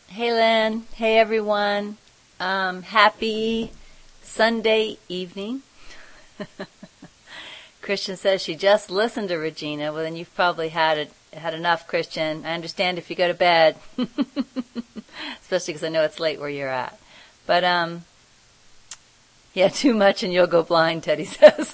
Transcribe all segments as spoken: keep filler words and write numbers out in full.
Hey Lynn, hey everyone. Um, happy Sunday evening. Christian says she just listened to Regina. Well, then you've probably had it, had enough, Christian. I understand if you go to bed, especially because I know it's late where you're at. But um, yeah, too much and you'll go blind, Teddy says.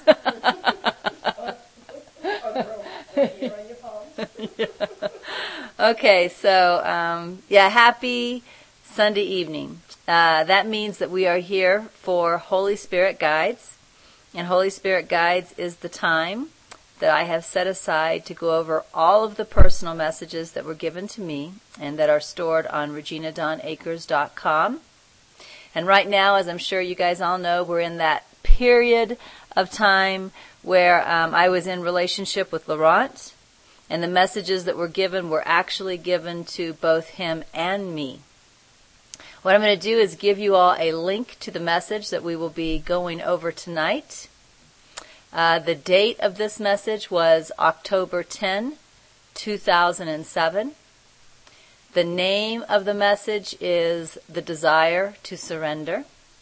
Yeah. Okay, so um, yeah, happy Sunday evening. Uh, that means that we are here for Holy Spirit Guides, and Holy Spirit Guides is the time that I have set aside to go over all of the personal messages that were given to me and that are stored on regina dawn akers dot com. And right now, as I'm sure you guys all know, we're in that period of time where um, I was in relationship with Laurent. And the messages that were given were actually given to both him and me. What I'm going to do is give you all a link to the message that we will be going over tonight. Uh, the date of this message was October tenth, two thousand seven. The name of the message is The Desire to Surrender.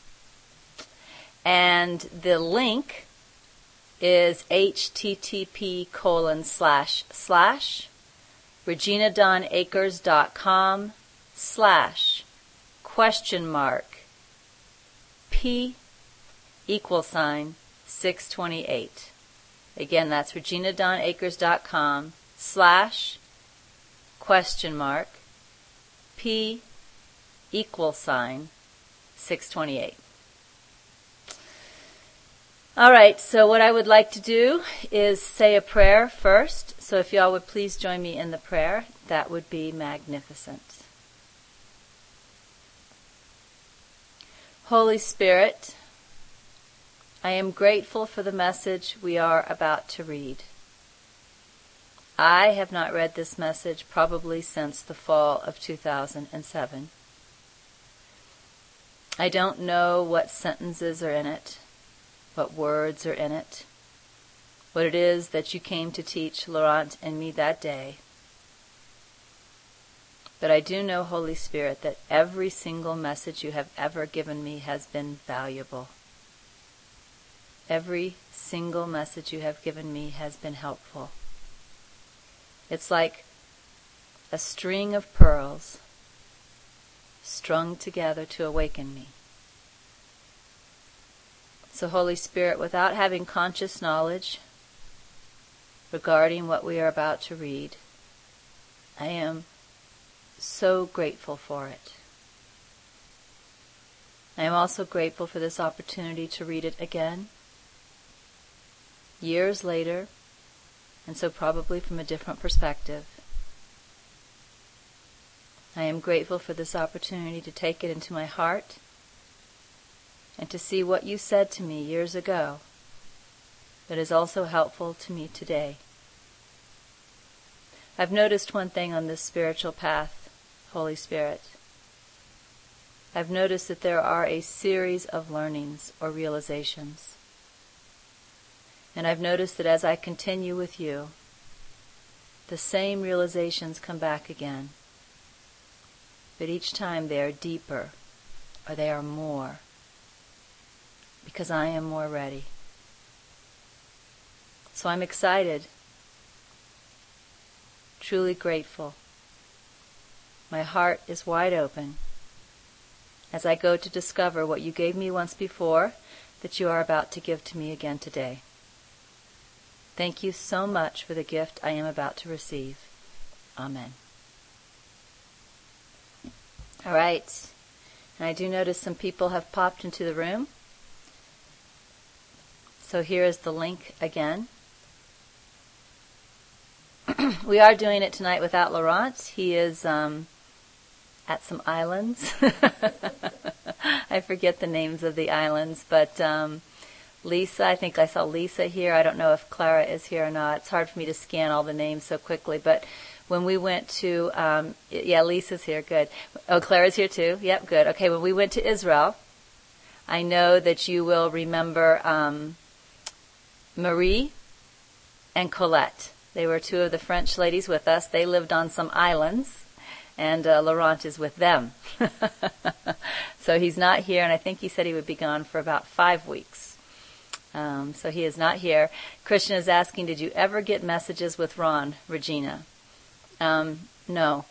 And the link is http colon slash slash regina dawn akers dot com slash question mark p equal sign six twenty-eight. Again, that's regina dawn akers dot com slash question mark p equal sign six twenty-eight. All right, so what I would like to do is say a prayer first. So if y'all would please join me in the prayer, that would be magnificent. Holy Spirit, I am grateful for the message we are about to read. I have not read this message probably since the fall of two thousand seven. I don't know what sentences are in it, what words are in it, what it is that you came to teach Laurent and me that day. But I do know, Holy Spirit, that every single message you have ever given me has been valuable. Every single message you have given me has been helpful. It's like a string of pearls strung together to awaken me. So, Holy Spirit, without having conscious knowledge regarding what we are about to read, I am so grateful for it. I am also grateful for this opportunity to read it again, years later, and so probably from a different perspective. I am grateful for this opportunity to take it into my heart and to see what you said to me years ago that is also helpful to me today. I've noticed one thing on this spiritual path, Holy Spirit. I've noticed that there are a series of learnings or realizations. And I've noticed that as I continue with you, the same realizations come back again. But each time they are deeper or they are more, because I am more ready. So I'm excited, truly grateful. My heart is wide open as I go to discover what you gave me once before that you are about to give to me again today. Thank you so much for the gift I am about to receive. Amen. All right. And I do notice some people have popped into the room. So here is the link again. We are doing it tonight without Laurent. He is um, at some islands. I forget the names of the islands, but um, Lisa, I think I saw Lisa here. I don't know if Clara is here or not. It's hard for me to scan all the names so quickly, but when we went to, um, yeah, Lisa's here, good. Oh, Clara's here too? Yep, good. Okay, when we went to Israel, I know that you will remember um, Marie and Colette. They were two of the French ladies with us. They lived on some islands, and uh, Laurent is with them. So he's not here, and I think he said he would be gone for about five weeks. Um, so he is not here. Christian is asking, did you ever get messages with Ron, Regina? Um, no.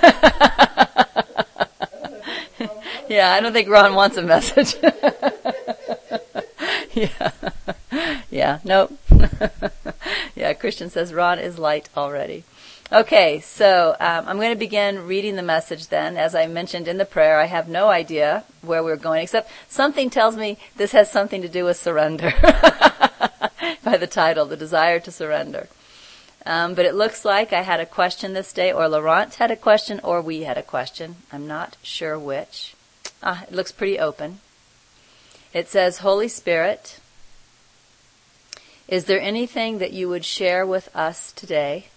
Yeah, I don't think Ron wants a message. Yeah. Yeah, nope. Yeah, Christian says Ron is light already. Okay, so um, I'm going to begin reading the message then. As I mentioned in the prayer, I have no idea where we're going, except something tells me this has something to do with surrender. By the title, The Desire to Surrender. Um, but it looks like I had a question this day, or Laurent had a question, or we had a question. I'm not sure which. Ah, it looks pretty open. It says, Holy Spirit, is there anything that you would share with us today?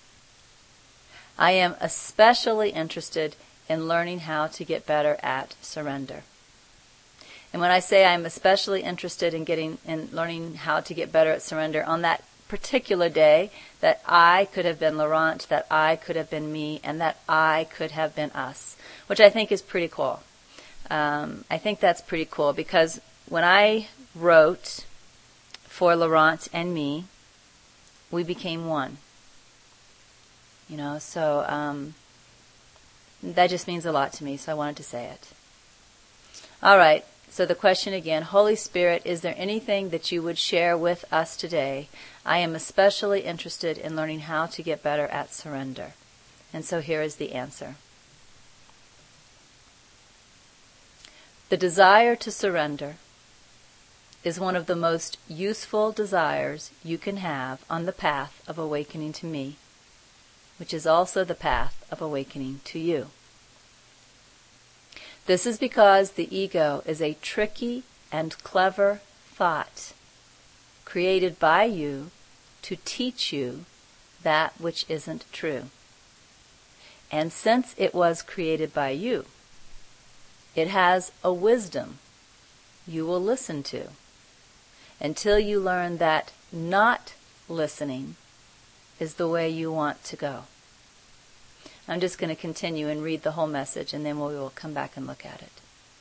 I am especially interested in learning how to get better at surrender. And when I say I'm especially interested in getting in learning how to get better at surrender, on that particular day, that I could have been Laurent, that I could have been me, and that I could have been us, which I think is pretty cool. Um, I think that's pretty cool because when I wrote for Laurent and me, we became one. You know, so um, that just means a lot to me, so I wanted to say it. All right, so the question again, Holy Spirit, is there anything that you would share with us today? I am especially interested in learning how to get better at surrender. And so here is the answer. The desire to surrender is one of the most useful desires you can have on the path of awakening to me, which is also the path of awakening to you. This is because the ego is a tricky and clever thought created by you to teach you that which isn't true. And since it was created by you, it has a wisdom you will listen to until you learn that not listening is the way you want to go. I'm just going to continue and read the whole message, and then we will come back and look at it.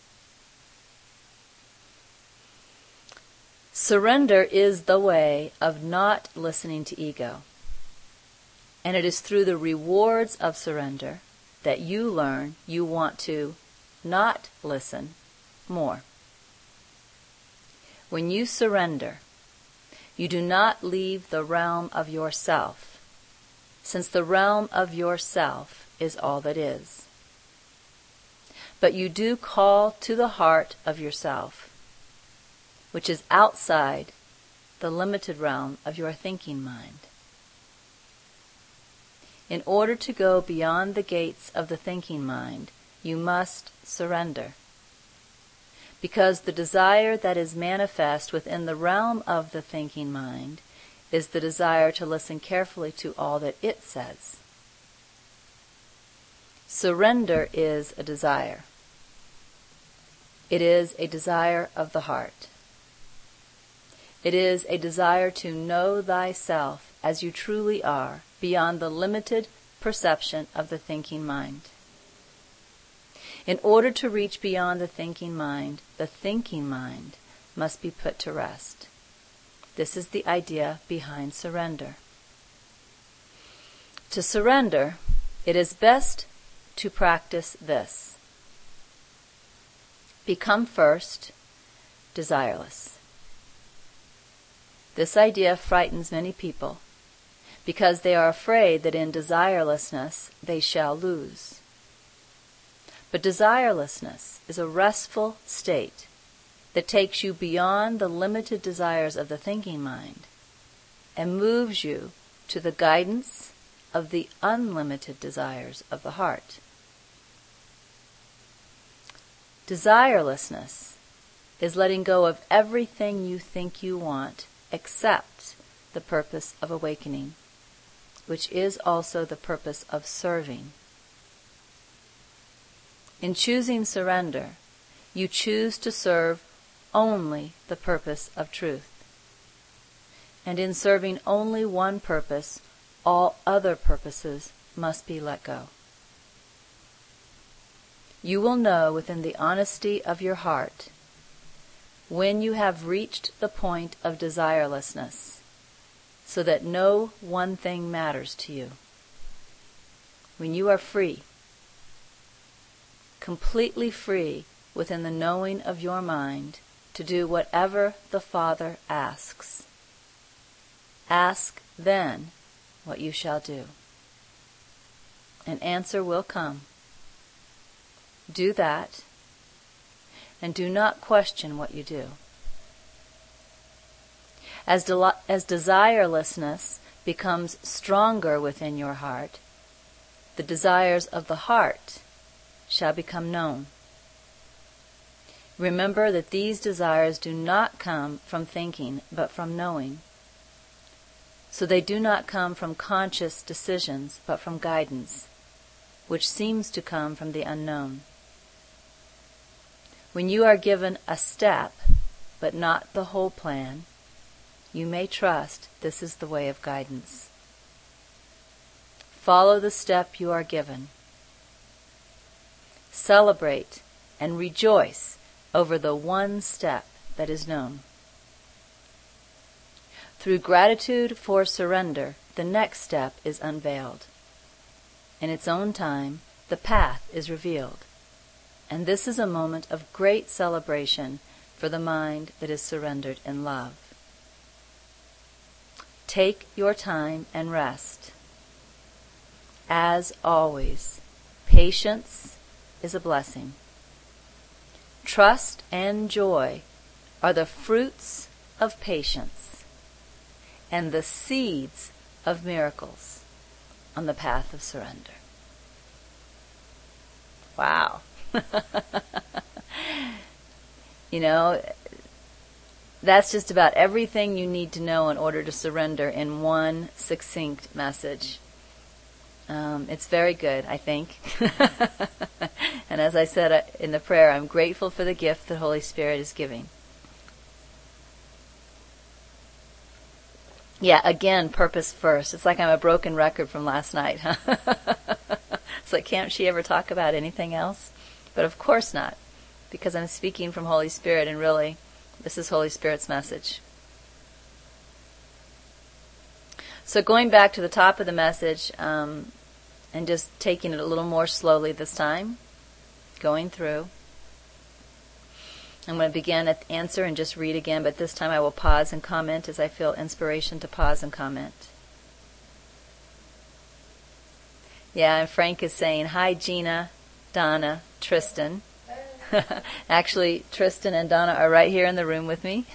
Surrender is the way of not listening to ego. And it is through the rewards of surrender that you learn you want to not listen more. When you surrender, you do not leave the realm of yourself, since the realm of yourself is all that is. But you do call to the heart of yourself, which is outside the limited realm of your thinking mind. In order to go beyond the gates of the thinking mind, you must surrender. Because the desire that is manifest within the realm of the thinking mind is the desire to listen carefully to all that it says. Surrender is a desire. It is a desire of the heart. It is a desire to know thyself as you truly are, beyond the limited perception of the thinking mind. In order to reach beyond the thinking mind, the thinking mind must be put to rest. This is the idea behind surrender. To surrender, it is best to practice this. Become first desireless. This idea frightens many people because they are afraid that in desirelessness they shall lose. But desirelessness is a restful state that takes you beyond the limited desires of the thinking mind and moves you to the guidance of the unlimited desires of the heart. Desirelessness is letting go of everything you think you want except the purpose of awakening, which is also the purpose of serving. In choosing surrender, you choose to serve only the purpose of truth. And in serving only one purpose, all other purposes must be let go. you will know within the honesty of your heart when you have reached the point of desirelessness, so that no one thing matters to you. When you are free, completely free within the knowing of your mind to do whatever the Father asks. Ask then what you shall do. An answer will come. Do that, and do not question what you do. As, de- as desirelessness becomes stronger within your heart, the desires of the heart shall become known. Remember that these desires do not come from thinking, but from knowing. So they do not come from conscious decisions, but from guidance, which seems to come from the unknown. When you are given a step, but not the whole plan, you may trust this is the way of guidance. Follow the step you are given. Celebrate and rejoice over the one step that is known. Through gratitude for surrender, the next step is unveiled. In its own time, the path is revealed. And this is a moment of great celebration for the mind that is surrendered in love. Take your time and rest. As always, patience is a blessing. Trust and joy are the fruits of patience and the seeds of miracles on the path of surrender. Wow. You know, that's just about everything you need to know in order to surrender in one succinct message. Um, it's very good, I think. And as I said in the prayer, I'm grateful for the gift that Holy Spirit is giving. Yeah, again, purpose first. It's like I'm a broken record from last night. Huh? It's like, can't she ever talk about anything else? But of course not, because I'm speaking from Holy Spirit, and really, this is Holy Spirit's message. So going back to the top of the message, um, and just taking it a little more slowly this time, going through. I'm going to begin at the answer and just read again, but this time I will pause and comment as I feel inspiration to pause and comment. Yeah, and Frank is saying, hi Gina, Donna, Tristan. Actually, Tristan and Donna are right here in the room with me.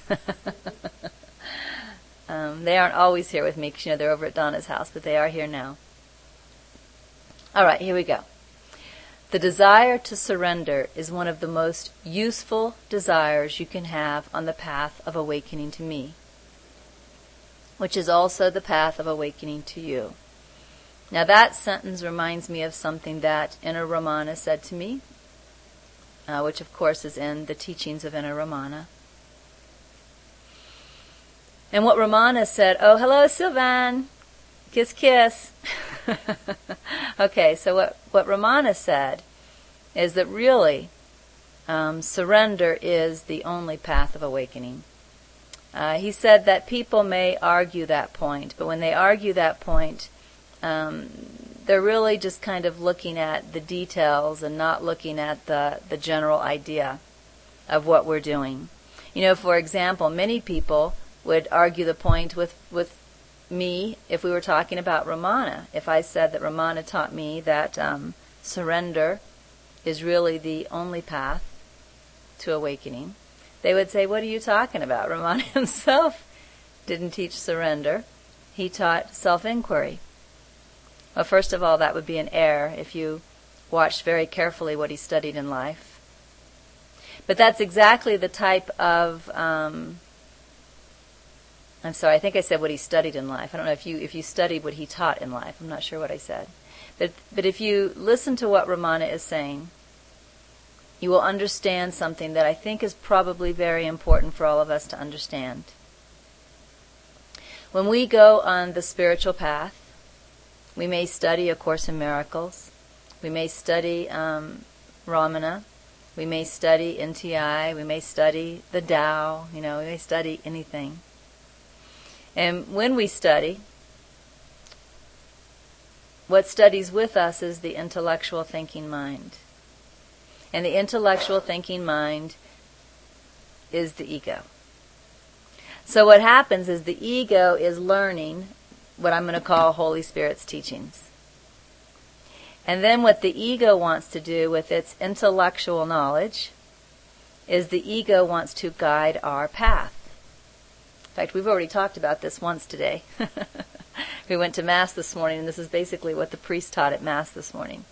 um, they aren't always here with me because, you know, they're over at Donna's house, but they are here now. All right, here we go. The desire to surrender is one of the most useful desires you can have on the path of awakening to me, which is also the path of awakening to you. Now that sentence reminds me of something that Inna Ramana said to me, uh, which of course is in the teachings of Inna Ramana. And what Ramana said, oh, hello, Sylvan. Kiss, kiss. Okay, so what, what Ramana said is that really um, surrender is the only path of awakening. Uh, he said that people may argue that point, but when they argue that point, um, they're really just kind of looking at the details and not looking at the, the general idea of what we're doing. You know, for example, many people would argue the point with, with me if we were talking about Ramana. If I said that Ramana taught me that um, surrender is really the only path to awakening, they would say, what are you talking about? Ramana himself didn't teach surrender. He taught self-inquiry. Well, first of all, that would be an error if you watched very carefully what he studied in life. But that's exactly the type of um, I'm sorry, I think I said what he studied in life. I don't know if you if you studied what he taught in life. I'm not sure what I said. But but if you listen to what Ramana is saying, you will understand something that I think is probably very important for all of us to understand. When we go on the spiritual path, we may study A Course in Miracles. We may study um, Ramana. We may study N T I. We may study the Tao. You know, we may study anything. And when we study, what studies with us is the intellectual thinking mind. And the intellectual thinking mind is the ego. So what happens is the ego is learning what I'm going to call Holy Spirit's teachings. And then what the ego wants to do with its intellectual knowledge is the ego wants to guide our path. In fact, we've already talked about this once today. We went to Mass this morning, and this is basically what the priest taught at Mass this morning.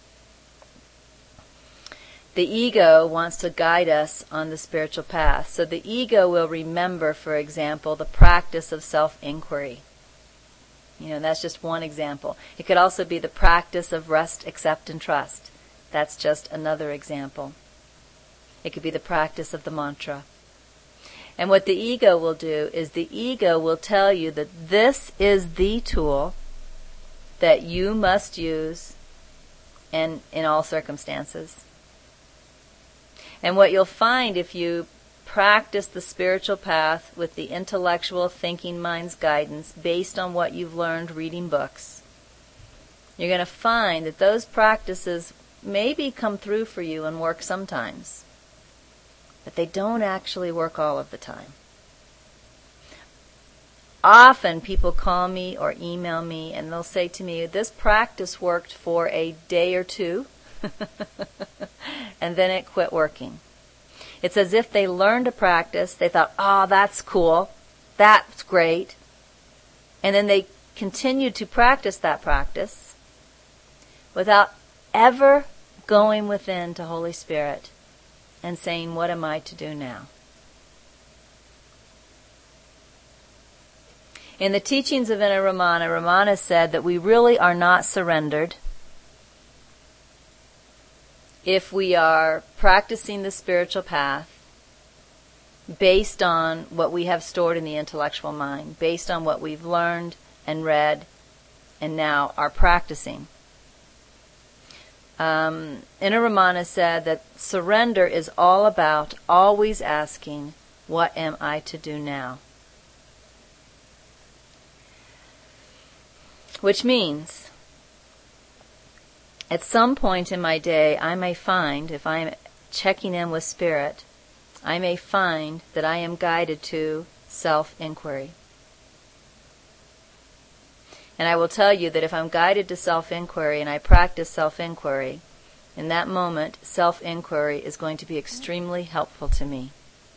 The ego wants to guide us on the spiritual path. So the ego will remember, for example, the practice of self-inquiry. You know, that's just one example. It could also be the practice of rest, accept, and trust. That's just another example. It could be the practice of the mantra. And what the ego will do is the ego will tell you that this is the tool that you must use in, in all circumstances. And what you'll find if you practice the spiritual path with the intellectual thinking mind's guidance based on what you've learned reading books, you're going to find that those practices maybe come through for you and work sometimes, but they don't actually work all of the time. Often people call me or email me and they'll say to me, this practice worked for a day or two and then it quit working. It's as if they learned a practice, they thought, oh, that's cool, that's great, and then they continued to practice that practice without ever going within to Holy Spirit and saying, what am I to do now? In the teachings of Inna Ramana, Ramana said that we really are not surrendered if we are practicing the spiritual path based on what we have stored in the intellectual mind, based on what we've learned and read and now are practicing. Um, Inna Ramana said that surrender is all about always asking, what am I to do now? Which means, at some point in my day, I may find, if I am checking in with Spirit, I may find that I am guided to self-inquiry. And I will tell you that if I'm guided to self-inquiry and I practice self-inquiry, in that moment, self-inquiry is going to be extremely helpful to me.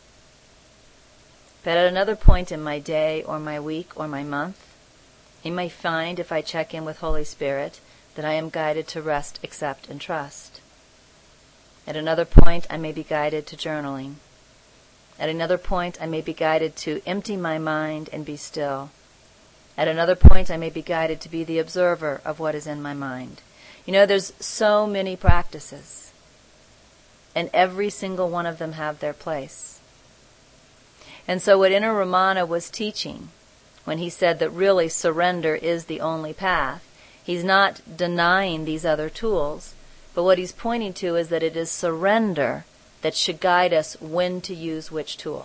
But at another point in my day or my week or my month, I may find, if I check in with Holy Spirit, that I am guided to rest, accept, and trust. At another point, I may be guided to journaling. At another point, I may be guided to empty my mind and be still. At another point, I may be guided to be the observer of what is in my mind. You know, there's so many practices, and every single one of them have their place. And so what Inna Ramana was teaching, when he said that really surrender is the only path, he's not denying these other tools, but what he's pointing to is that it is surrender that should guide us when to use which tool.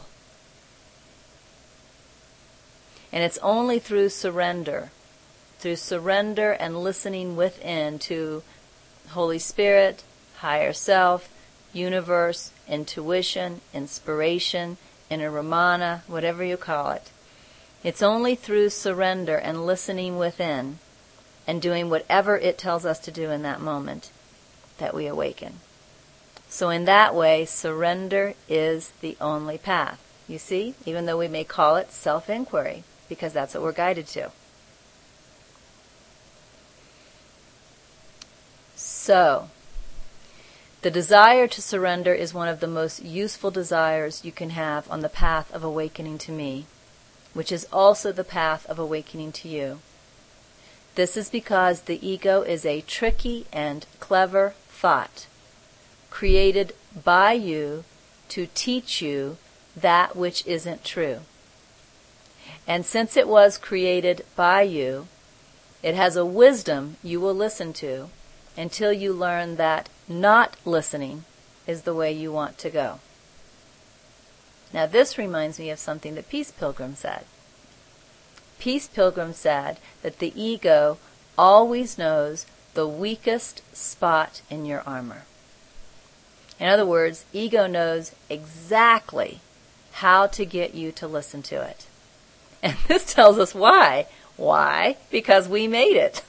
And it's only through surrender, through surrender and listening within to Holy Spirit, higher self, universe, intuition, inspiration, Inna Ramana, whatever you call it. It's only through surrender and listening within and doing whatever it tells us to do in that moment that we awaken. So in that way, surrender is the only path. You see, even though we may call it self-inquiry, because that's what we're guided to. So, the desire to surrender is one of the most useful desires you can have on the path of awakening to me, which is also the path of awakening to you. This is because the ego is a tricky and clever thought created by you to teach you that which isn't true. And since it was created by you, it has a wisdom you will listen to until you learn that not listening is the way you want to go. Now this reminds me of something that Peace Pilgrim said. Peace Pilgrim said that the ego always knows the weakest spot in your armor. In other words, ego knows exactly how to get you to listen to it. And this tells us why. Why? Because we made it.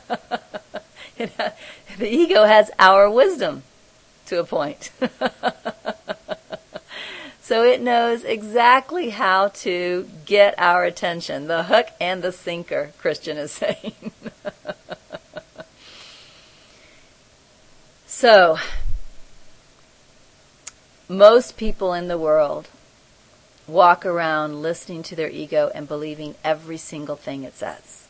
The ego has our wisdom to a point. So it knows exactly how to get our attention. The hook and the sinker, Christian is saying. So, most people in the world walk around listening to their ego and believing every single thing it says.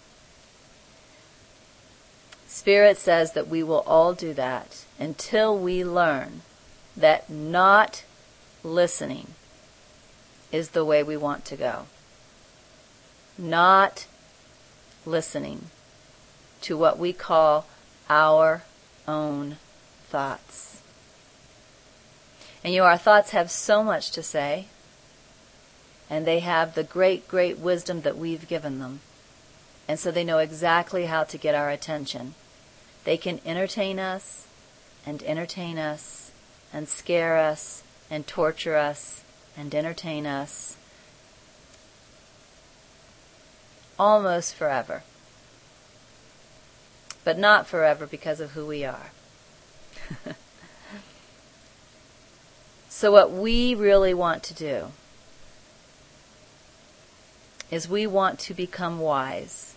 Spirit says that we will all do that until we learn that not listening is the way we want to go. Not listening to what we call our own thoughts. And you know, our thoughts have so much to say, and they have the great, great wisdom that we've given them. And so they know exactly how to get our attention. They can entertain us, and entertain us, and scare us, and torture us, and entertain us, almost forever. But not forever because of who we are. So what we really want to do is we want to become wise.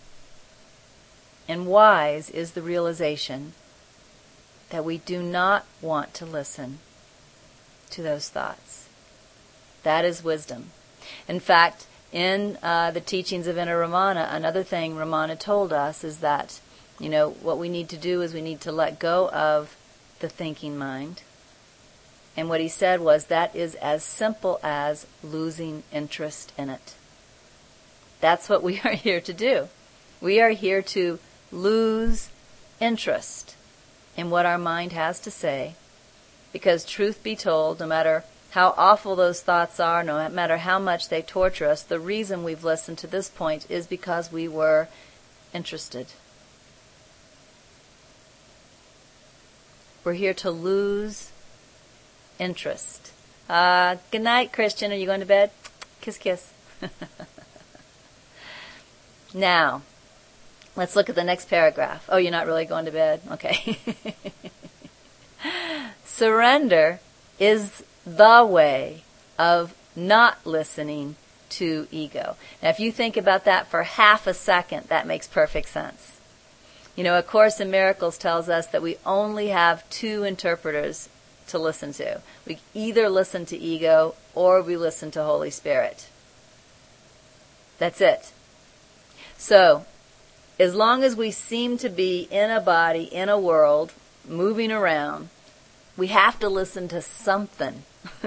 And wise is the realization that we do not want to listen to those thoughts. That is wisdom. In fact, in uh, the teachings of Inner Ramana, another thing Ramana told us is that, you know, what we need to do is we need to let go of the thinking mind. And what he said was that is as simple as losing interest in it. That's what we are here to do. We are here to lose interest in what our mind has to say, because truth be told, no matter how awful those thoughts are, no matter how much they torture us, the reason we've listened to this point is because we were interested. We're here to lose interest. Uh, good night, Christian. Are you going to bed? Kiss, kiss. Now, let's look at the next paragraph. Oh, you're not really going to bed? Okay. Surrender is the way of not listening to ego. Now, if you think about that for half a second, that makes perfect sense. You know, A Course in Miracles tells us that we only have two interpreters to listen to. We either listen to ego or we listen to Holy Spirit. That's it. So, as long as we seem to be in a body, in a world, moving around, we have to listen to something.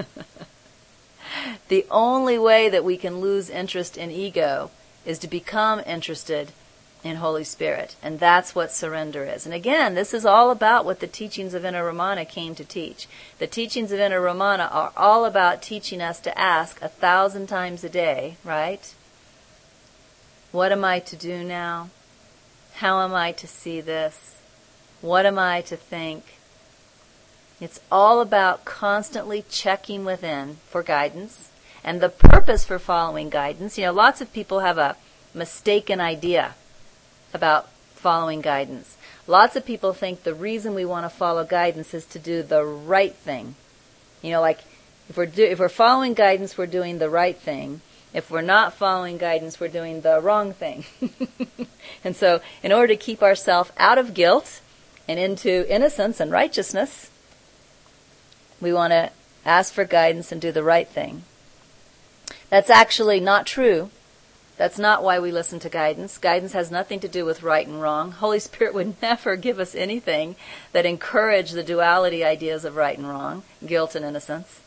The only way that we can lose interest in ego is to become interested in Holy Spirit. And that's what surrender is. And again, this is all about what the teachings of Inner Ramana came to teach. The teachings of Inner Ramana are all about teaching us to ask a thousand times a day, right? What am I to do now? How am I to see this? What am I to think? It's all about constantly checking within for guidance. And the purpose for following guidance, you know, lots of people have a mistaken idea about following guidance. Lots of people think the reason we want to follow guidance is to do the right thing. You know, like if we're do, if we're following guidance, we're doing the right thing. If we're not following guidance, we're doing the wrong thing. And so, in order to keep ourselves out of guilt and into innocence and righteousness, we want to ask for guidance and do the right thing. That's actually not true. That's not why we listen to guidance. Guidance has nothing to do with right and wrong. Holy Spirit would never give us anything that encouraged the duality ideas of right and wrong, guilt and innocence.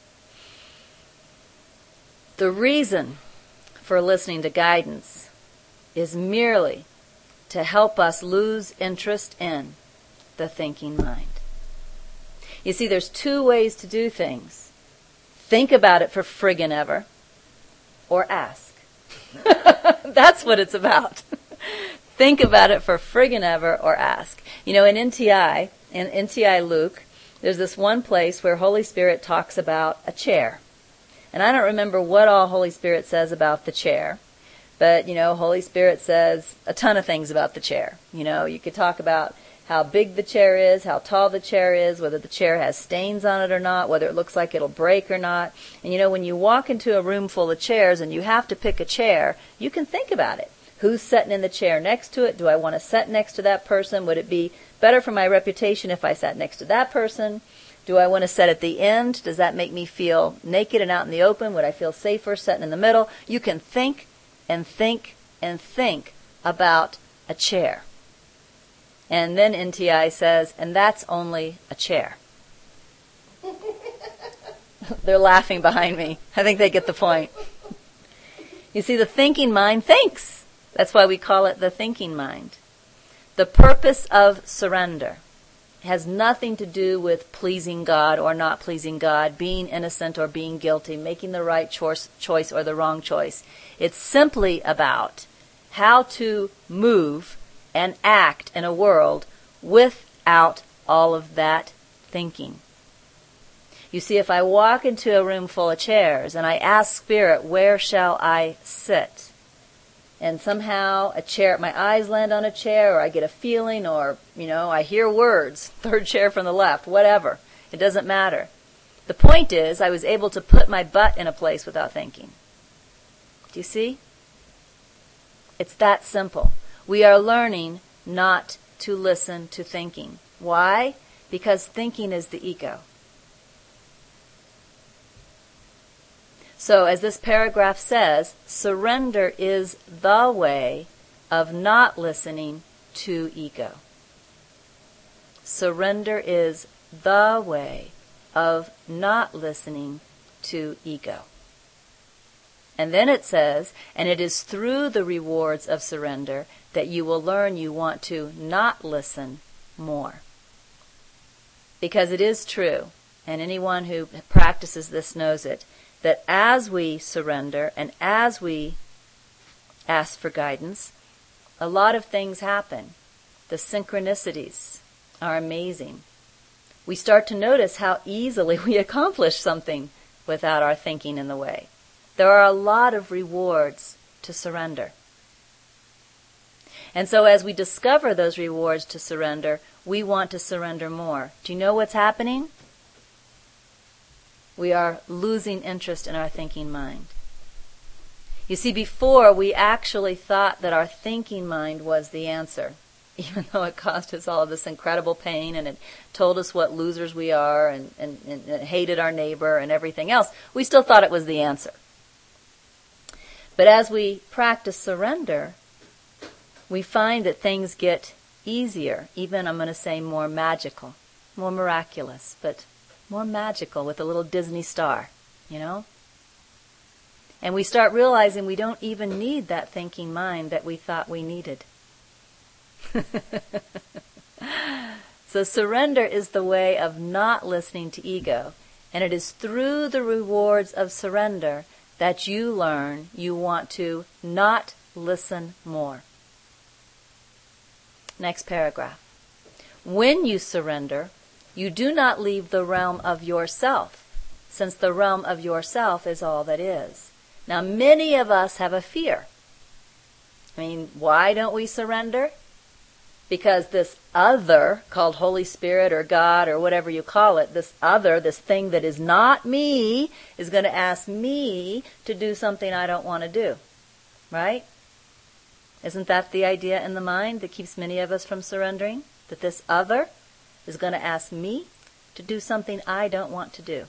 The reason for listening to guidance is merely to help us lose interest in the thinking mind. You see, there's two ways to do things. Think about it for friggin' ever, or ask. That's what it's about. Think about it for friggin' ever, or ask. You know, in N T I, in N T I Luke, there's this one place where Holy Spirit talks about a chair. And I don't remember what all Holy Spirit says about the chair. But, you know, Holy Spirit says a ton of things about the chair. You know, you could talk about how big the chair is, how tall the chair is, whether the chair has stains on it or not, whether it looks like it'll break or not. And, you know, when you walk into a room full of chairs and you have to pick a chair, you can think about it. Who's sitting in the chair next to it? Do I want to sit next to that person? Would it be better for my reputation if I sat next to that person? Do I want to sit at the end? Does that make me feel naked and out in the open? Would I feel safer sitting in the middle? You can think and think and think about a chair. And then N T I says, and that's only a chair. They're laughing behind me. I think they get the point. You see, the thinking mind thinks. That's why we call it the thinking mind. The purpose of surrender has nothing to do with pleasing God or not pleasing God, being innocent or being guilty, making the right choice, choice or the wrong choice. It's simply about how to move and act in a world without all of that thinking. You see, if I walk into a room full of chairs and I ask Spirit, where shall I sit? And somehow a chair, my eyes land on a chair, or I get a feeling, or, you know, I hear words, third chair from the left, whatever. It doesn't matter. The point is, I was able to put my butt in a place without thinking. Do you see? It's that simple. We are learning not to listen to thinking. Why? Because thinking is the ego. So as this paragraph says, surrender is the way of not listening to ego. Surrender is the way of not listening to ego. And then it says, and it is through the rewards of surrender that you will learn you want to not listen more. Because it is true, and anyone who practices this knows it, that as we surrender and as we ask for guidance, a lot of things happen. The synchronicities are amazing. We start to notice how easily we accomplish something without our thinking in the way. There are a lot of rewards to surrender. And so as we discover those rewards to surrender, we want to surrender more. Do you know what's happening? We are losing interest in our thinking mind. You see, before we actually thought that our thinking mind was the answer, even though it caused us all of this incredible pain and it told us what losers we are and, and, and it hated our neighbor and everything else, we still thought it was the answer. But as we practice surrender, we find that things get easier, even, I'm going to say, more magical, more miraculous, but more magical with a little Disney star, you know? And we start realizing we don't even need that thinking mind that we thought we needed. So surrender is the way of not listening to ego. And it is through the rewards of surrender that you learn you want to not listen more. Next paragraph. When you surrender, you do not leave the realm of yourself, since the realm of yourself is all that is. Now, many of us have a fear. I mean, why don't we surrender? Because this other, called Holy Spirit or God or whatever you call it, this other, this thing that is not me, is going to ask me to do something I don't want to do. Right? Isn't that the idea in the mind that keeps many of us from surrendering? That this other is going to ask me to do something I don't want to do.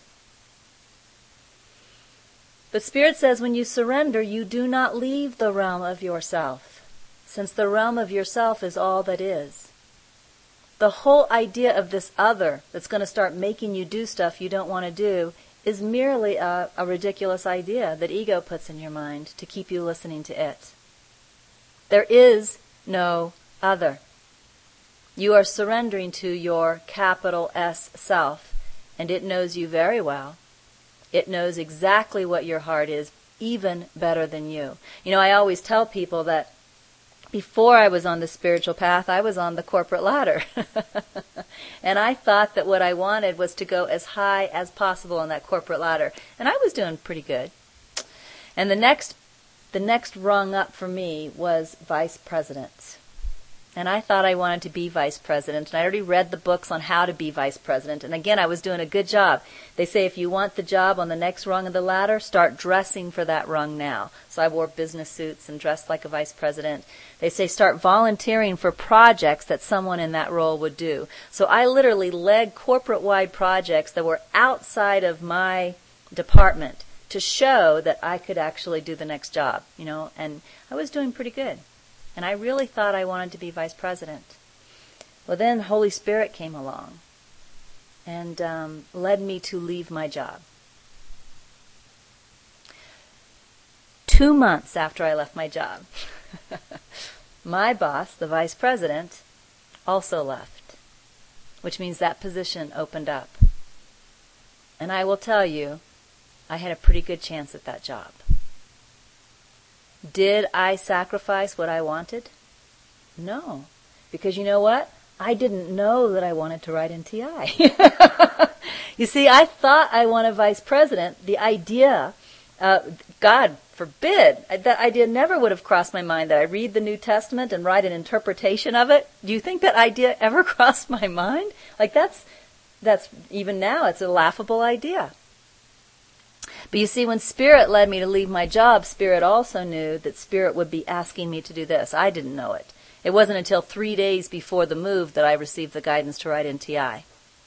But Spirit says when you surrender, you do not leave the realm of yourself, since the realm of yourself is all that is. The whole idea of this other that's going to start making you do stuff you don't want to do is merely a, a ridiculous idea that ego puts in your mind to keep you listening to it. There is no other. You are surrendering to your capital S self, and it knows you very well. It knows exactly what your heart is, even better than you. You know, I always tell people that before I was on the spiritual path, I was on the corporate ladder. And I thought that what I wanted was to go as high as possible on that corporate ladder. And I was doing pretty good. And the next, the next rung up for me was vice president. And I thought I wanted to be vice president. And I already read the books on how to be vice president. And again, I was doing a good job. They say if you want the job on the next rung of the ladder, start dressing for that rung now. So I wore business suits and dressed like a vice president. They say start volunteering for projects that someone in that role would do. So I literally led corporate-wide projects that were outside of my department to show that I could actually do the next job, you know, and I was doing pretty good. And I really thought I wanted to be vice president. Well, then Holy Spirit came along and um, led me to leave my job. Two months after I left my job, my boss, the vice president, also left, which means that position opened up. And I will tell you, I had a pretty good chance at that job. Did I sacrifice what I wanted? No. Because you know what? I didn't know that I wanted to write N T I. You see, I thought I wanted vice president. The idea, uh, God forbid, that idea never would have crossed my mind that I read the New Testament and write an interpretation of it. Do you think that idea ever crossed my mind? Like that's, that's, even now, it's a laughable idea. But you see, when Spirit led me to leave my job, Spirit also knew that Spirit would be asking me to do this. I didn't know it. It wasn't until three days before the move that I received the guidance to write N T I.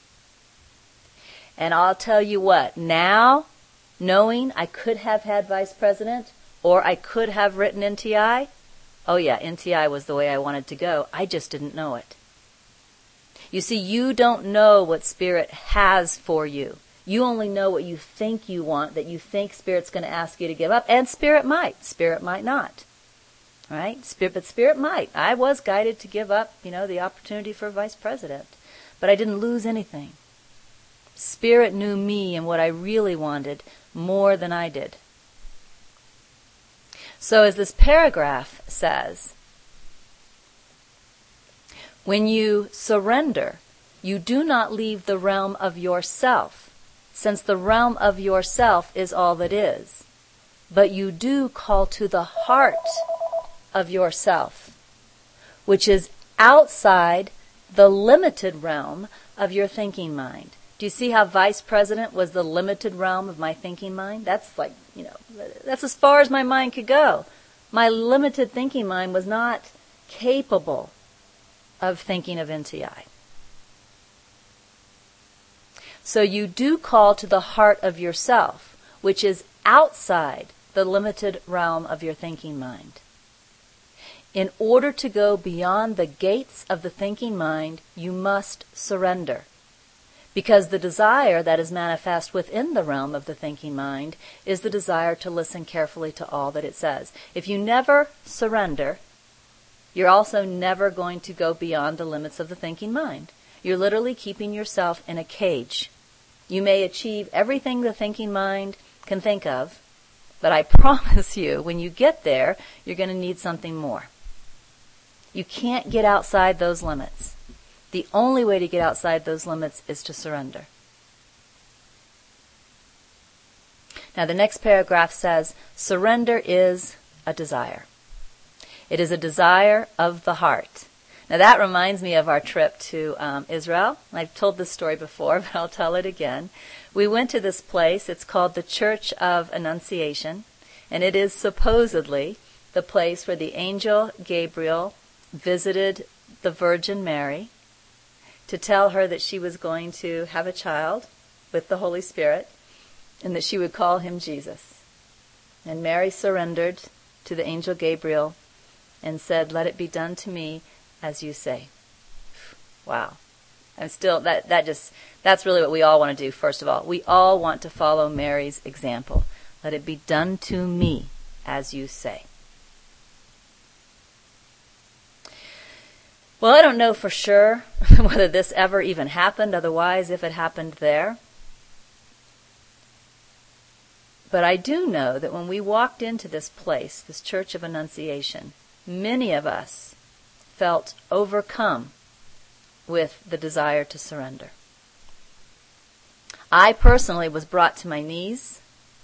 And I'll tell you what, now, knowing I could have had vice president, or I could have written N T I, oh yeah, N T I was the way I wanted to go. I just didn't know it. You see, you don't know what Spirit has for you. You only know what you think you want, that you think Spirit's going to ask you to give up. And Spirit might. Spirit might not. Right? Spirit, but Spirit might. I was guided to give up, you know, the opportunity for vice president. But I didn't lose anything. Spirit knew me and what I really wanted more than I did. So as this paragraph says, when you surrender, you do not leave the realm of yourself, since the realm of yourself is all that is. But you do call to the heart of yourself, which is outside the limited realm of your thinking mind. Do you see how vice president was the limited realm of my thinking mind? That's like, you know, that's as far as my mind could go. My limited thinking mind was not capable of thinking of N T I. So you do call to the heart of yourself, which is outside the limited realm of your thinking mind. In order to go beyond the gates of the thinking mind, you must surrender. Because the desire that is manifest within the realm of the thinking mind is the desire to listen carefully to all that it says. If you never surrender, you're also never going to go beyond the limits of the thinking mind. You're literally keeping yourself in a cage. You may achieve everything the thinking mind can think of, but I promise you, when you get there, you're going to need something more. You can't get outside those limits. The only way to get outside those limits is to surrender. Now, the next paragraph says, surrender is a desire. It is a desire of the heart. Now that reminds me of our trip to um, Israel. I've told this story before, but I'll tell it again. We went to this place. It's called the Church of Annunciation, and it is supposedly the place where the angel Gabriel visited the Virgin Mary to tell her that she was going to have a child with the Holy Spirit and that she would call him Jesus. And Mary surrendered to the angel Gabriel and said, "Let it be done to me as you say." Wow. I'm still, that, that just, that's really what we all want to do, first of all. We all want to follow Mary's example. Let it be done to me as you say. Well, I don't know for sure whether this ever even happened. Otherwise, if it happened there, But I do know that when we walked into this place, this Church of Annunciation, many of us felt overcome with the desire to surrender. I personally was brought to my knees.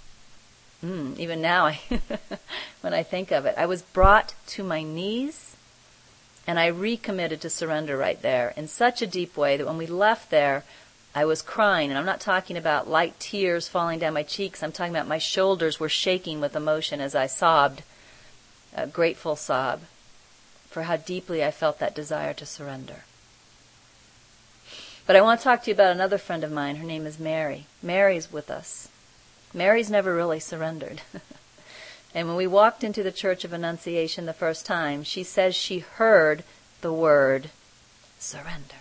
Mm, even now, I when I think of it, I was brought to my knees, and I recommitted to surrender right there in such a deep way that when we left there, I was crying. And I'm not talking about light tears falling down my cheeks. I'm talking about my shoulders were shaking with emotion as I sobbed, a grateful sob, for how deeply I felt that desire to surrender. But I want to talk to you about another friend of mine. Her name is Mary. Mary's with us. Mary's never really surrendered. And when we walked into the Church of Annunciation the first time, she says she heard the word surrender.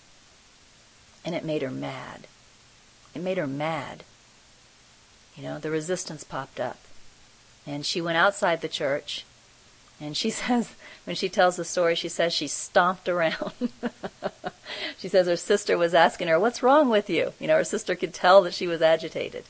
And it made her mad. It made her mad. You know, the resistance popped up. And she went outside the church. And she says, when she tells the story, she says she stomped around. She says her sister was asking her, "What's wrong with you?" You know, her sister could tell that she was agitated.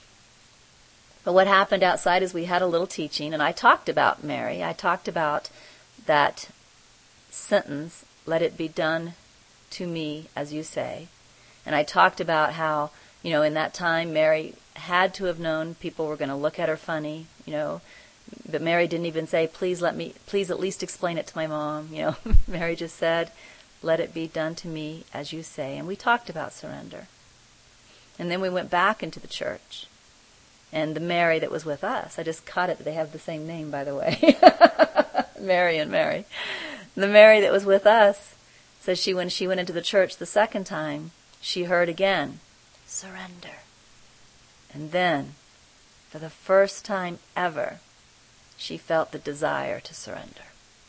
But what happened outside is we had a little teaching, and I talked about Mary. I talked about that sentence, "Let it be done to me as you say." And I talked about how, you know, in that time Mary had to have known people were going to look at her funny, you know. But Mary didn't even say, please let me, please at least explain it to my mom. You know, Mary just said, "Let it be done to me as you say." And we talked about surrender. And then we went back into the church. And the Mary that was with us, I just caught it that they have the same name, by the way. Mary and Mary. The Mary that was with us says she, when she went into the church the second time, she heard again, surrender. And then, for the first time ever, she felt the desire to surrender.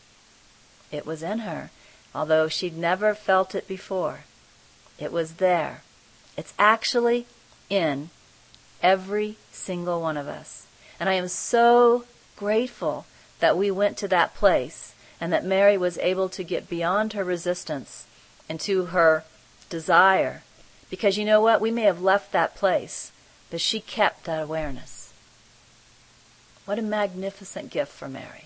It was in her, although she'd never felt it before. It was there. It's actually in every single one of us. And I am so grateful that we went to that place and that Mary was able to get beyond her resistance and to her desire. Because you know what? We may have left that place, but she kept that awareness. What a magnificent gift for Mary.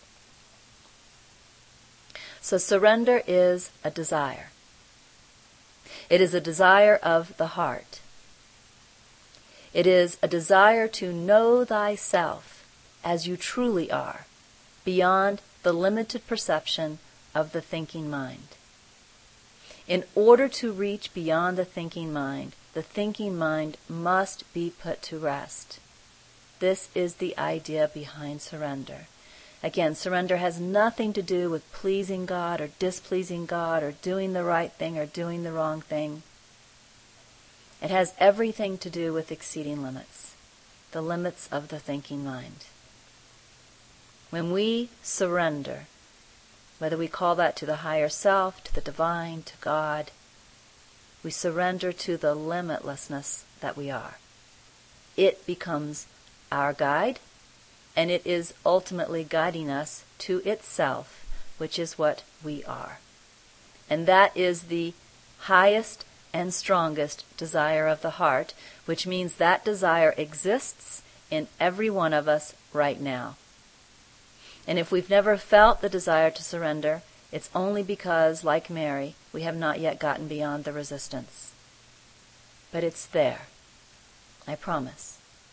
So surrender is a desire. It is a desire of the heart. It is a desire to know thyself as you truly are, beyond the limited perception of the thinking mind. In order to reach beyond the thinking mind, the thinking mind must be put to rest. This is the idea behind surrender. Again, surrender has nothing to do with pleasing God or displeasing God or doing the right thing or doing the wrong thing. It has everything to do with exceeding limits, the limits of the thinking mind. When we surrender, whether we call that to the higher self, to the divine, to God, we surrender to the limitlessness that we are. It becomes our guide, and it is ultimately guiding us to itself, which is what we are. And that is the highest and strongest desire of the heart, which means that desire exists in every one of us right now. And if we've never felt the desire to surrender, it's only because, like Mary, we have not yet gotten beyond the resistance. But it's there. I promise.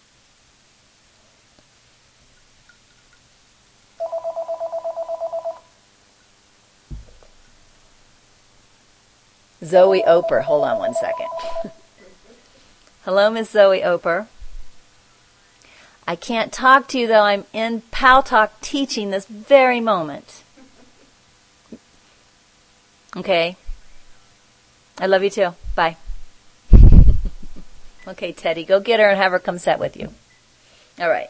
Zoe Oper. Hold on one second. Hello, Miss Zoe Oper. I can't talk to you, though. I'm in Pal Talk teaching this very moment. Okay. I love you too. Bye. Okay, Teddy, go get her and have her come sit with you. All right.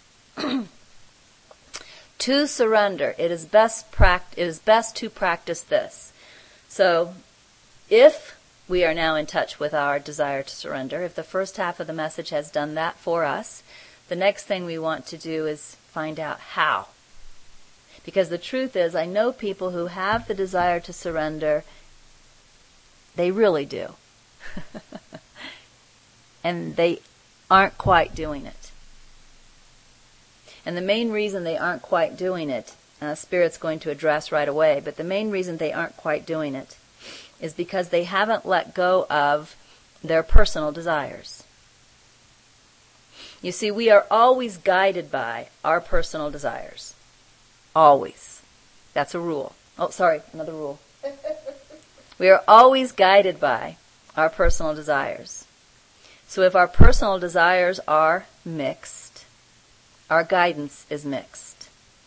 To surrender, it is best pract- it is best to practice this. So, if we are now in touch with our desire to surrender, if the first half of the message has done that for us, the next thing we want to do is find out how. Because the truth is, I know people who have the desire to surrender, they really do. And they aren't quite doing it. And the main reason they aren't quite doing it, uh, Spirit's going to address right away, but the main reason they aren't quite doing it is because they haven't let go of their personal desires. You see, we are always guided by our personal desires. Always. That's a rule. Oh, sorry, another rule. We are always guided by our personal desires. So if our personal desires are mixed, our guidance is mixed.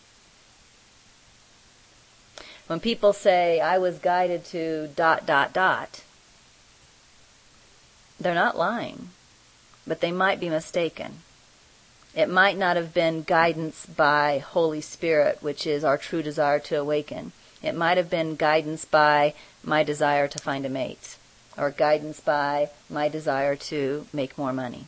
When people say, I was guided to dot, dot, dot, they're not lying, but they might be mistaken. It might not have been guidance by Holy Spirit, which is our true desire to awaken. It might have been guidance by my desire to find a mate, or guidance by my desire to make more money.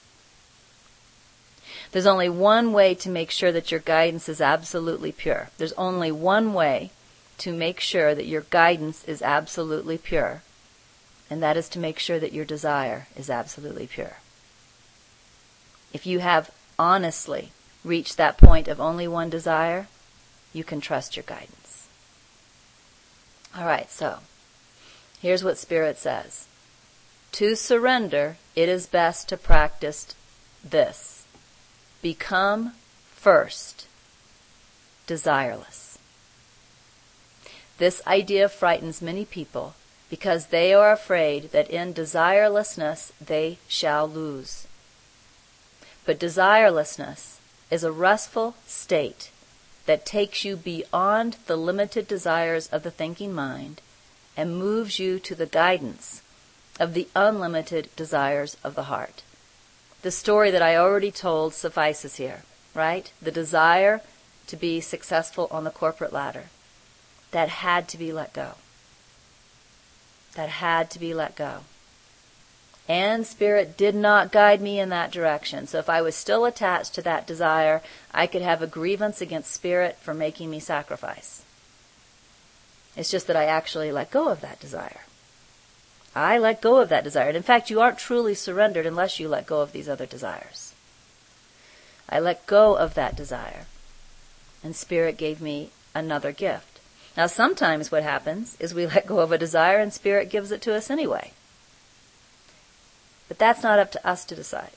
There's only one way to make sure that your guidance is absolutely pure. There's only one way to make sure that your guidance is absolutely pure, and that is to make sure that your desire is absolutely pure. If you have honestly reached that point of only one desire, you can trust your guidance. All right, so here's what Spirit says. To surrender, it is best to practice this. Become first desireless. This idea frightens many people because they are afraid that in desirelessness they shall lose. But desirelessness is a restful state that takes you beyond the limited desires of the thinking mind and moves you to the guidance of the unlimited desires of the heart. The story that I already told suffices here, right? The desire to be successful on the corporate ladder. That had to be let go. That had to be let go. And Spirit did not guide me in that direction. So if I was still attached to that desire, I could have a grievance against Spirit for making me sacrifice. It's just that I actually let go of that desire. I let go of that desire. And in fact, you aren't truly surrendered unless you let go of these other desires. I let go of that desire. And Spirit gave me another gift. Now sometimes what happens is we let go of a desire and Spirit gives it to us anyway. But that's not up to us to decide.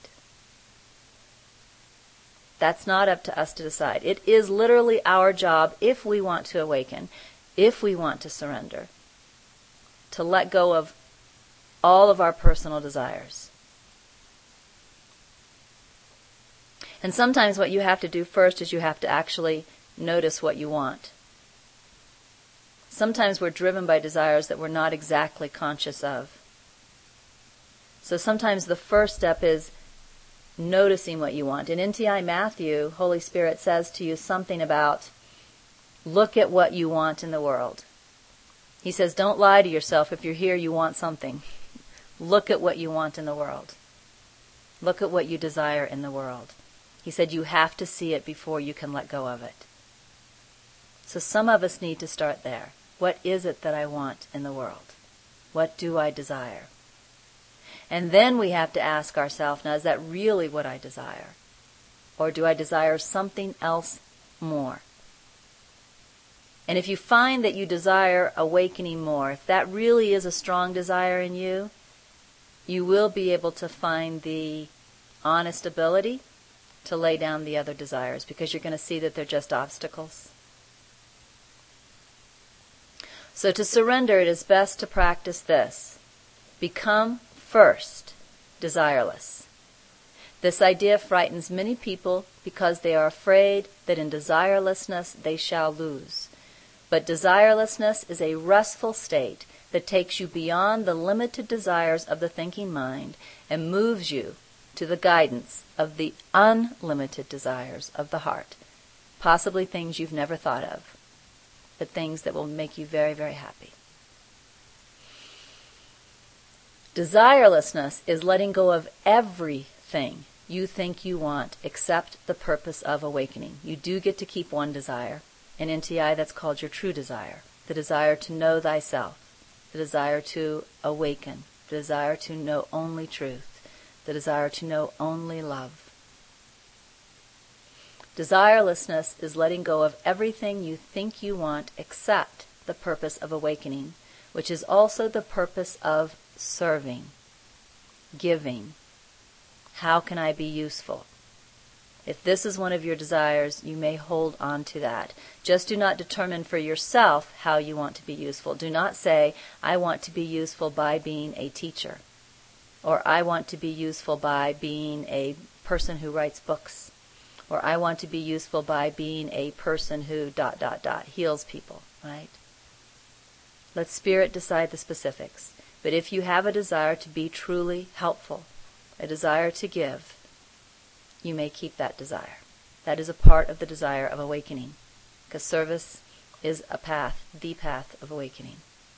That's not up to us to decide. It is literally our job, if we want to awaken, if we want to surrender, to let go of all of our personal desires. And sometimes what you have to do first is you have to actually notice what you want. Sometimes we're driven by desires that we're not exactly conscious of. So sometimes the first step is noticing what you want. In N T I Matthew, Holy Spirit says to you something about, look at what you want in the world. He says, don't lie to yourself. If you're here, you want something. Look at what you want in the world. Look at what you desire in the world. He said you have to see it before you can let go of it. So some of us need to start there. What is it that I want in the world? What do I desire? And then we have to ask ourselves, now is that really what I desire? Or do I desire something else more? And if you find that you desire awakening more, if that really is a strong desire in you, you will be able to find the honest ability to lay down the other desires, because you're going to see that they're just obstacles. So to surrender, it is best to practice this. Become first desireless. This idea frightens many people because they are afraid that in desirelessness they shall lose. But desirelessness is a restful state that takes you beyond the limited desires of the thinking mind and moves you to the guidance of the unlimited desires of the heart, possibly things you've never thought of, but things that will make you very, very happy. Desirelessness is letting go of everything you think you want except the purpose of awakening. You do get to keep one desire. In N T I, that's called your true desire. The desire to know thyself. The desire to awaken. The desire to know only truth. The desire to know only love. Desirelessness is letting go of everything you think you want except the purpose of awakening, which is also the purpose of serving, giving. How can I be useful? If this is one of your desires, you may hold on to that. Just do not determine for yourself how you want to be useful. Do not say, I want to be useful by being a teacher, or I want to be useful by being a person who writes books, or I want to be useful by being a person who dot, dot, dot, heals people, right? Let Spirit decide the specifics. But if you have a desire to be truly helpful, a desire to give, you may keep that desire. That is a part of the desire of awakening, because service is a path, the path of awakening.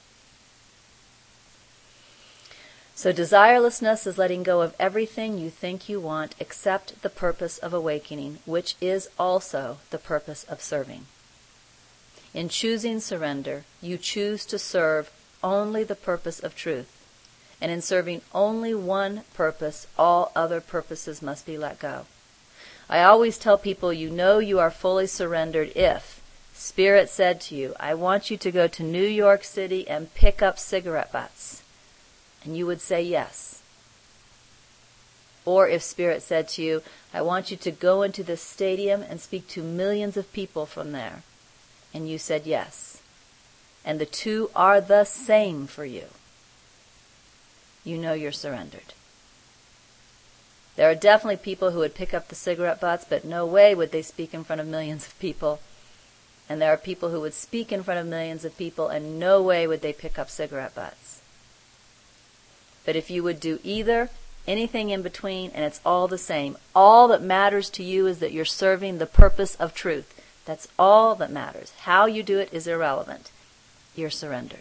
So desirelessness is letting go of everything you think you want except the purpose of awakening, which is also the purpose of serving. In choosing surrender, you choose to serve only the purpose of truth. And in serving only one purpose, all other purposes must be let go. I always tell people, you know you are fully surrendered if Spirit said to you, I want you to go to New York City and pick up cigarette butts. And you would say yes. Or if Spirit said to you, I want you to go into this stadium and speak to millions of people from there. And you said yes. And the two are the same for you. You know you're surrendered. There are definitely people who would pick up the cigarette butts, but no way would they speak in front of millions of people. And there are people who would speak in front of millions of people, and no way would they pick up cigarette butts. But if you would do either, anything in between, and it's all the same, all that matters to you is that you're serving the purpose of truth. That's all that matters. How you do it is irrelevant. You're surrendered.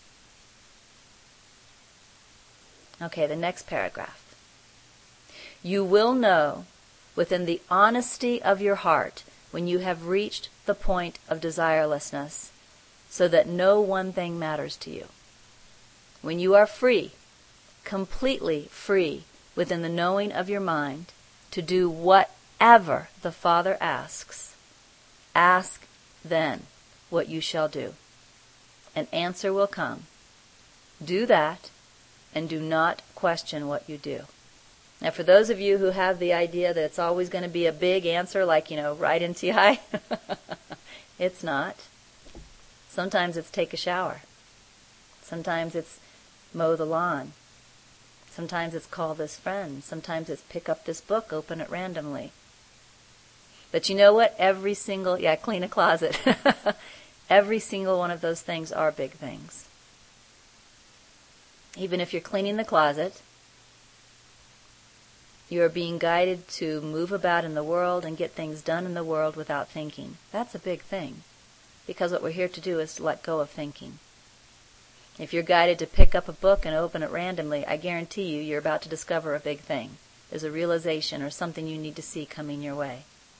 Okay, the next paragraph. You will know within the honesty of your heart when you have reached the point of desirelessness, so that no one thing matters to you. When you are free, completely free within the knowing of your mind to do whatever the Father asks, ask then what you shall do. An answer will come. Do that, and do not question what you do. Now, for those of you who have the idea that it's always going to be a big answer, like, you know, right in T I, it's not. Sometimes it's take a shower. Sometimes it's mow the lawn. Sometimes it's call this friend. Sometimes it's pick up this book, open it randomly. But you know what? Every single, yeah, clean a closet. Every single one of those things are big things. Even if you're cleaning the closet, you are being guided to move about in the world and get things done in the world without thinking. That's a big thing, because what we're here to do is to let go of thinking. If you're guided to pick up a book and open it randomly, I guarantee you you're about to discover a big thing. There's a realization or something you need to see coming your way.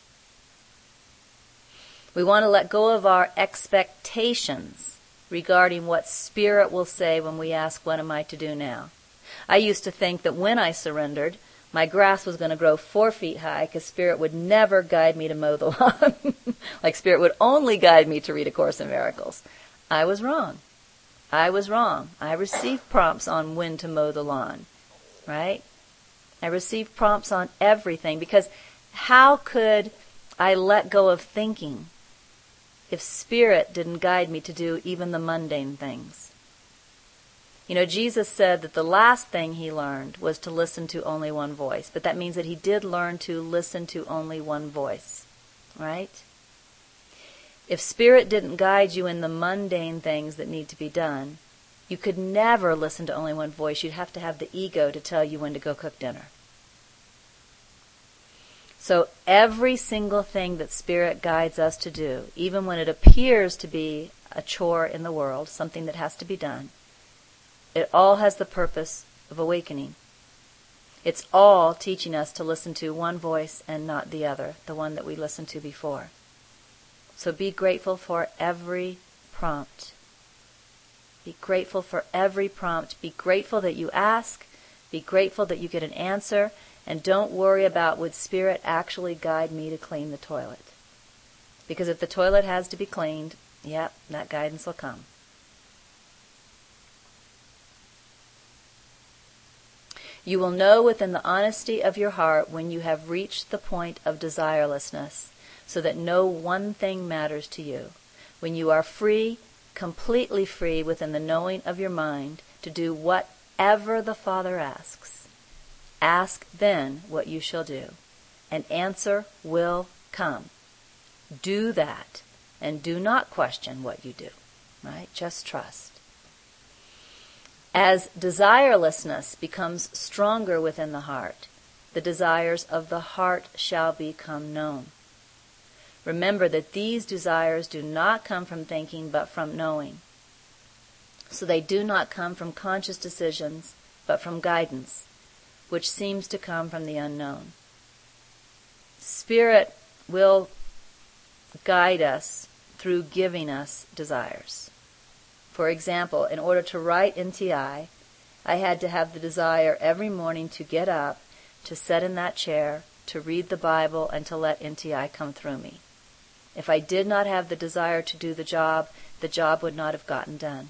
We want to let go of our expectations regarding what Spirit will say when we ask, what am I to do now? I used to think that when I surrendered, my grass was going to grow four feet high because Spirit would never guide me to mow the lawn. Like Spirit would only guide me to read A Course in Miracles. I was wrong. I was wrong. I received prompts on when to mow the lawn, right? I received prompts on everything, because how could I let go of thinking if Spirit didn't guide me to do even the mundane things? You know, Jesus said that the last thing he learned was to listen to only one voice, but that means that he did learn to listen to only one voice, right? If Spirit didn't guide you in the mundane things that need to be done, you could never listen to only one voice. You'd have to have the ego to tell you when to go cook dinner. So every single thing that Spirit guides us to do, even when it appears to be a chore in the world, something that has to be done, it all has the purpose of awakening. It's all teaching us to listen to one voice and not the other, the one that we listened to before. So be grateful for every prompt. Be grateful for every prompt. Be grateful that you ask. Be grateful that you get an answer. And don't worry about would Spirit actually guide me to clean the toilet. Because if the toilet has to be cleaned, yep, that guidance will come. You will know within the honesty of your heart when you have reached the point of desirelessness, so that no one thing matters to you. When you are free, completely free within the knowing of your mind to do whatever the Father asks. Ask then what you shall do. An answer will come. Do that, and do not question what you do. Right? Just trust. As desirelessness becomes stronger within the heart, the desires of the heart shall become known. Remember that these desires do not come from thinking, but from knowing. So they do not come from conscious decisions, but from guidance, which seems to come from the unknown. Spirit will guide us through giving us desires. For example, in order to write N T I, I had to have the desire every morning to get up, to sit in that chair, to read the Bible, and to let N T I come through me. If I did not have the desire to do the job, the job would not have gotten done.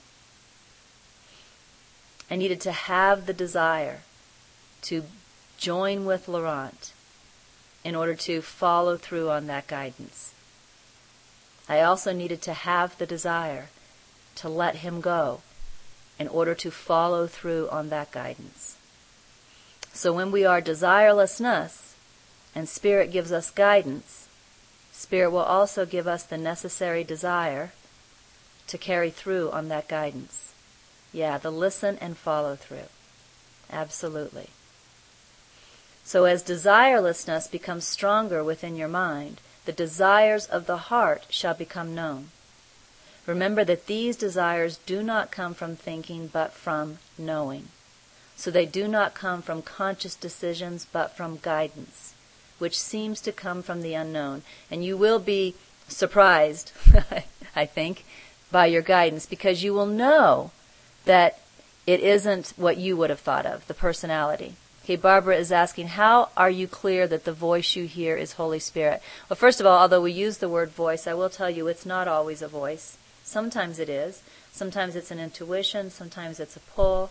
I needed to have the desire to join with Laurent in order to follow through on that guidance. I also needed to have the desire to let him go in order to follow through on that guidance. So when we are desirelessness and Spirit gives us guidance, Spirit will also give us the necessary desire to carry through on that guidance. Yeah, the listen and follow through. Absolutely. So as desirelessness becomes stronger within your mind, the desires of the heart shall become known. Remember that these desires do not come from thinking, but from knowing. So they do not come from conscious decisions, but from guidance, which seems to come from the unknown. And you will be surprised, I think, by your guidance, because you will know that it isn't what you would have thought of, the personality. Okay, Barbara is asking, how are you clear that the voice you hear is Holy Spirit? Well, first of all, although we use the word voice, I will tell you it's not always a voice. Sometimes it is. Sometimes it's an intuition. Sometimes it's a pull.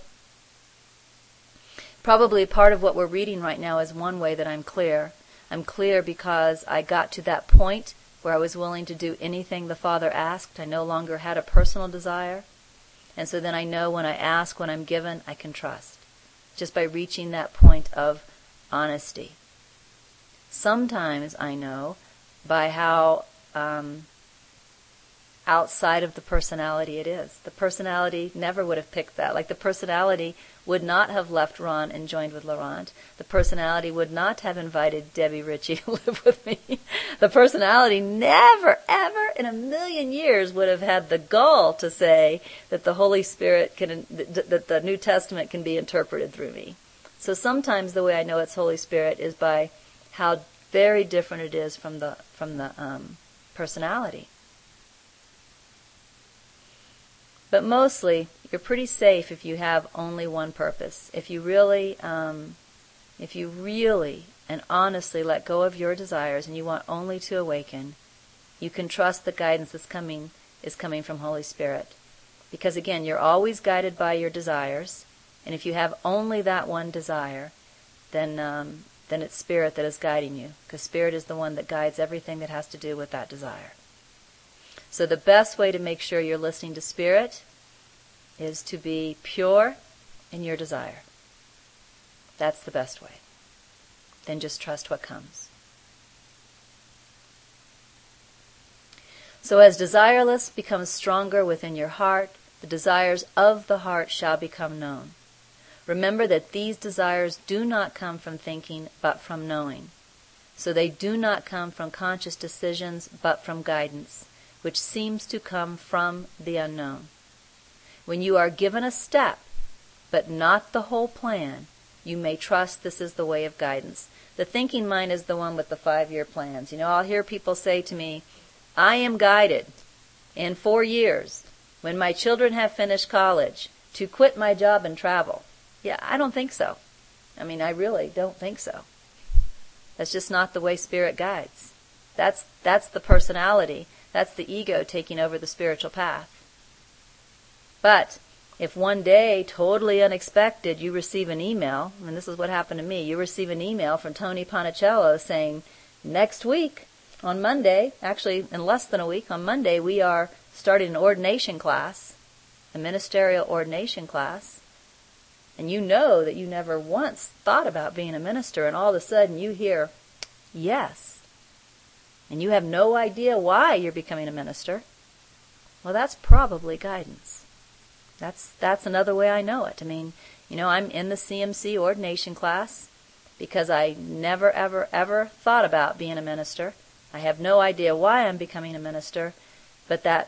Probably part of what we're reading right now is one way that I'm clear. I'm clear because I got to that point where I was willing to do anything the Father asked. I no longer had a personal desire. And so then I know when I ask, when I'm given, I can trust. Just by reaching that point of honesty. Sometimes I know by how um, outside of the personality it is. The personality never would have picked that. Like the personality would not have left Ron and joined with Laurent. The personality would not have invited Debbie Ritchie to live with me. The personality never, ever in a million years would have had the gall to say that the Holy Spirit can, that the New Testament can be interpreted through me. So sometimes the way I know it's Holy Spirit is by how very different it is from the from the um, personality. But mostly, you're pretty safe if you have only one purpose. If you really, um, if you really and honestly let go of your desires and you want only to awaken, you can trust the guidance that's coming is coming from Holy Spirit. Because again, you're always guided by your desires, and if you have only that one desire, then um, then it's Spirit that is guiding you, because Spirit is the one that guides everything that has to do with that desire. So the best way to make sure you're listening to Spirit is to be pure in your desire. That's the best way. Then just trust what comes. So as desireless becomes stronger within your heart, the desires of the heart shall become known. Remember that these desires do not come from thinking, but from knowing. So they do not come from conscious decisions, but from guidance, which seems to come from the unknown. When you are given a step, but not the whole plan, you may trust this is the way of guidance. The thinking mind is the one with the five-year plans. You know, I'll hear people say to me, I am guided in four years, when my children have finished college, to quit my job and travel. Yeah, I don't think so. I mean, I really don't think so. That's just not the way Spirit guides. That's, that's the personality. That's the ego taking over the spiritual path. But if one day, totally unexpected, you receive an email, and this is what happened to me, you receive an email from Tony Panicello saying, next week, on Monday, actually in less than a week, on Monday, we are starting an ordination class, a ministerial ordination class, and you know that you never once thought about being a minister, and all of a sudden you hear, yes, and you have no idea why you're becoming a minister, well, that's probably guidance. That's that's another way I know it. I mean, you know, I'm in the C M C ordination class because I never, ever, ever thought about being a minister. I have no idea why I'm becoming a minister, but that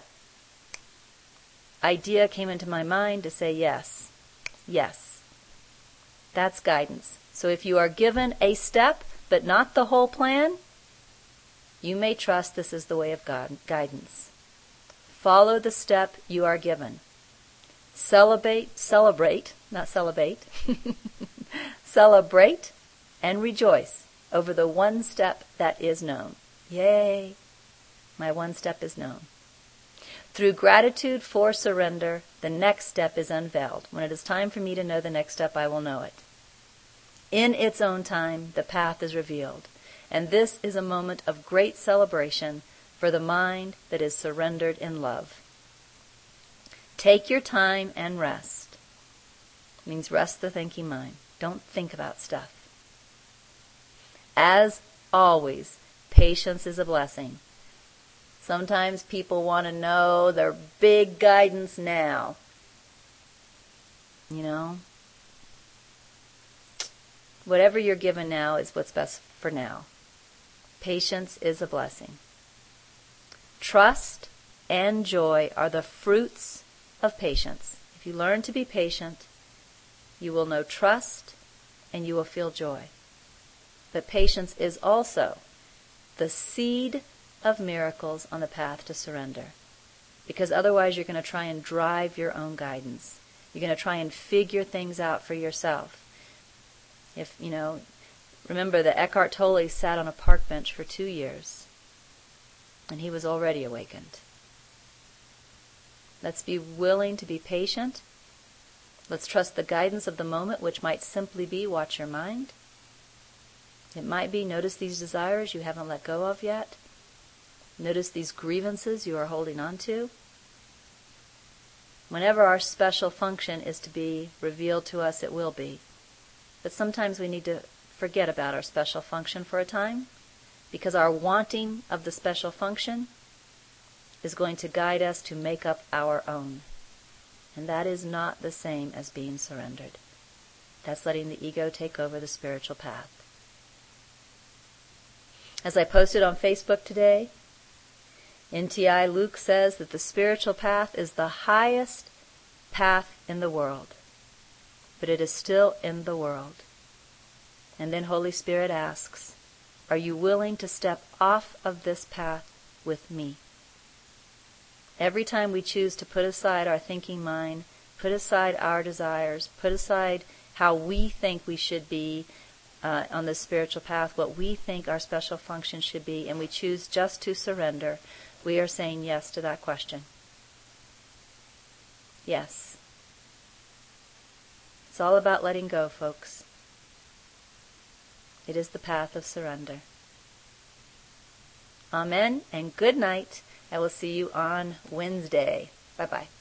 idea came into my mind to say yes, yes. That's guidance. So if you are given a step, but not the whole plan, you may trust this is the way of God, guidance. Follow the step you are given. Celebrate, celebrate, not celebrate, celebrate and rejoice over the one step that is known. Yay, my one step is known. Through gratitude for surrender, the next step is unveiled. When it is time for me to know the next step, I will know it. In its own time, the path is revealed. And this is a moment of great celebration for the mind that is surrendered in love. Take your time and rest. It means rest the thinking mind. Don't think about stuff. As always, patience is a blessing. Sometimes people want to know their big guidance now. You know? Whatever you're given now is what's best for now. Patience is a blessing. Trust and joy are the fruits of patience. If you learn to be patient, you will know trust and you will feel joy. But patience is also the seed of miracles on the path to surrender. Because otherwise you're going to try and drive your own guidance. You're going to try and figure things out for yourself. If, you know, remember that Eckhart Tolle sat on a park bench for two years and he was already awakened. Let's be willing to be patient. Let's trust the guidance of the moment, which might simply be watch your mind. It might be notice these desires you haven't let go of yet. Notice these grievances you are holding on to. Whenever our special function is to be revealed to us, it will be. But sometimes we need to forget about our special function for a time, because our wanting of the special function is going to guide us to make up our own. And that is not the same as being surrendered. That's letting the ego take over the spiritual path. As I posted on Facebook today, N T I Luke says that the spiritual path is the highest path in the world, but it is still in the world. And then Holy Spirit asks, are you willing to step off of this path with me? Every time we choose to put aside our thinking mind, put aside our desires, put aside how we think we should be uh, on this spiritual path, what we think our special function should be, and we choose just to surrender, we are saying yes to that question. Yes. It's all about letting go, folks. It is the path of surrender. Amen and good night. I will see you on Wednesday. Bye-bye.